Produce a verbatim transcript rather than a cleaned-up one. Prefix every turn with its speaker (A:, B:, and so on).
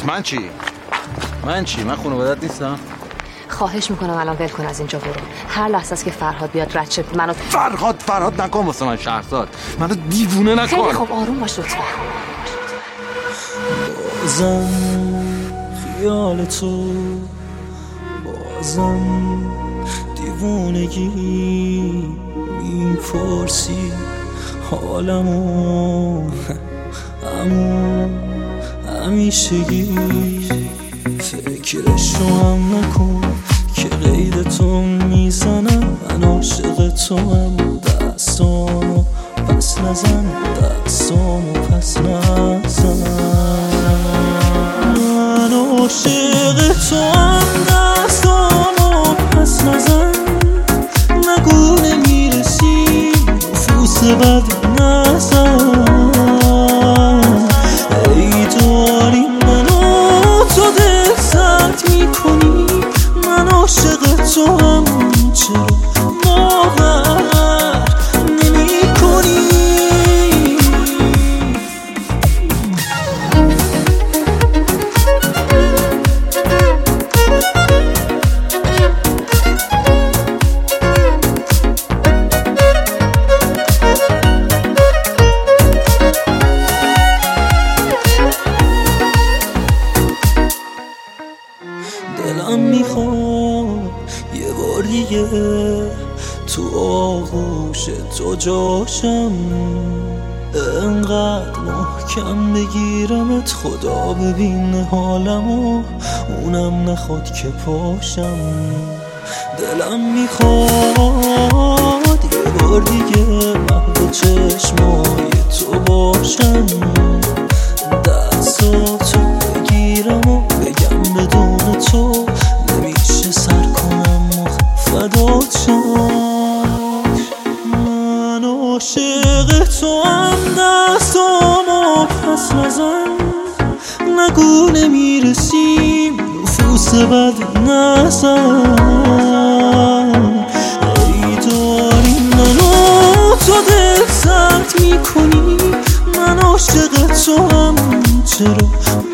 A: پس من چی؟ من چی؟ من خانوادت نیستم؟
B: خواهش میکنم الان ول کن از اینجا برو. هر لحظه است که فرهاد بیاد رد شه منو
A: فرهاد فرهاد نکن واسه من شهرزاد. منو دیوونه نکن.
B: خیلی خوب آروم باش لطفا.
C: بازم خیال تو، بازم دیوونگی میپرسی حالمو، امو همیشگی فکرشو هم نکن که غیر تو میزنم. من عاشق تو هم دستامو پس نزن، دستامو پس نزن. من عاشق تو هم دستامو پس نزن. نگو نمیرسی نفوس بد نزن. ای داری منو تو دل سرد میکنی. من عاشق تو هم چرا باور نمی کنی؟ دلم میخواد یه بار دیگه تو آغوش تو جاشم، انقدر محکم بگیرمت خدا ببین حالمو، اونم نخواد که پاشم. دلم میخواد یه بار دیگه محو چشمای تو باشم، دستاتو بگیرم و بگم بدون تو نمیشه سر کنم و فدات شم. من عاشق تو هم دستامو پس نزن. نگو نمیرسیم نفوس بد نزن. ای داری منو تو دل سرد میکنی. من عاشق تو هم چرا